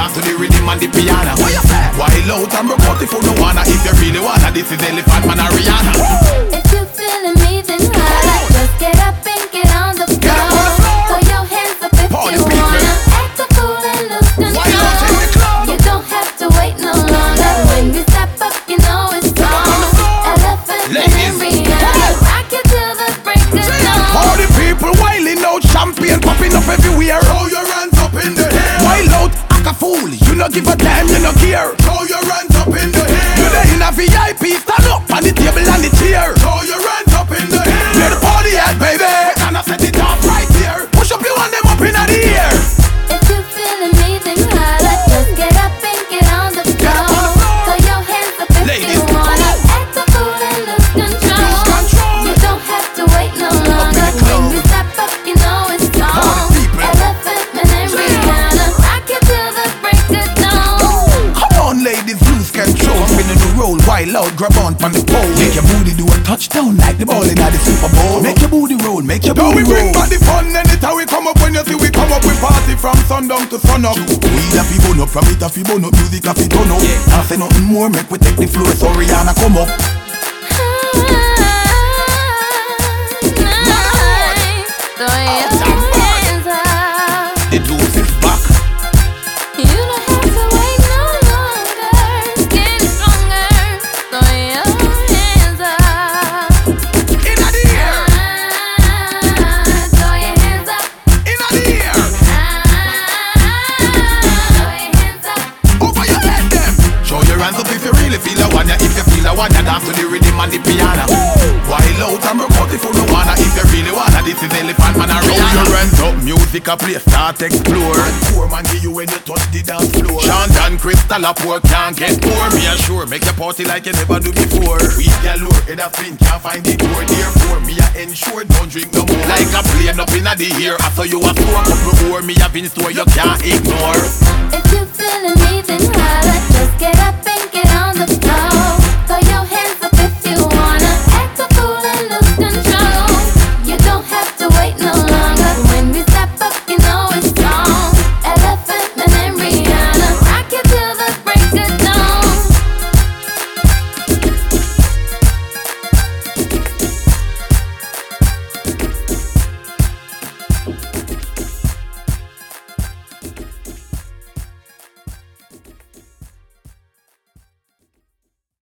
dance to the rhythm and the piano. What you say? Wild out and broke out if you don't wanna. If you really wanna, this is Elephant Man and Rihanna. If you're feeling me, then holla. Just get up and get on the floor. Throw your hands up if you wanna. Act a fool and lose control. You don't have to wait no longer. When we step up, you know it's on. Elephant Man and Rihanna. Rock it till the break of dawn. All the people wilding out, champagne popping up everywhere. Throw your hands up in the air. Wild out, act a fool. You no give a damn, you no care. Throw your hands up in the air. You there in a VIP, stand up on the table and the chair. Throw your hands up in the air. Where the party at, baby? Can I set it off right here? Push up your hand them up in the air. If you're feeling me, then holla. Just get up and get on the floor. Throw your hands up if you wanna. Act a fool and lose control. You don't have to wait no longer. When we step up, you know it's on. Elephant Man and Rihanna. Rock it till the break of dawn. Come on, ladies, lose control. Spinning the roll, wild out, grab on the pole. Make your booty do a touchdown like the ball in the Super Bowl. Make your booty roll, make your booty roll. We bring back the fun, anytime we come up. When you see we come up, we party from sundown to sun up. We have to bone up, from it have to bone up, music have to turn up. I say nothing more, make we take the floor, so Rihanna come up. Throw your hands up. The deuce is back. You don't have to wait no longer. Get stronger. Throw your hands up. Inna the air, Throw your hands up. inna the air. Throw your hands up. Over your head, them. Show your hands up if you really feel a one. If you feel a one, you dance to the rhythm and the piano. Wild out and broke out if you don't wanna. If you really wanna, this is Elephant Man and Rihanna. Show your hands up, music a play, start explore. And poor man give you when you touch the dance floor. Sean Dan, Crystal, a poor can't get poor. Me assure, make your party like you never do before. We galore, head a spin, can't find the door. Therefore, me a ensure, don't drink no more. Like a plane up inna the air, after you a store. Couple more, me a been store, you can't ignore.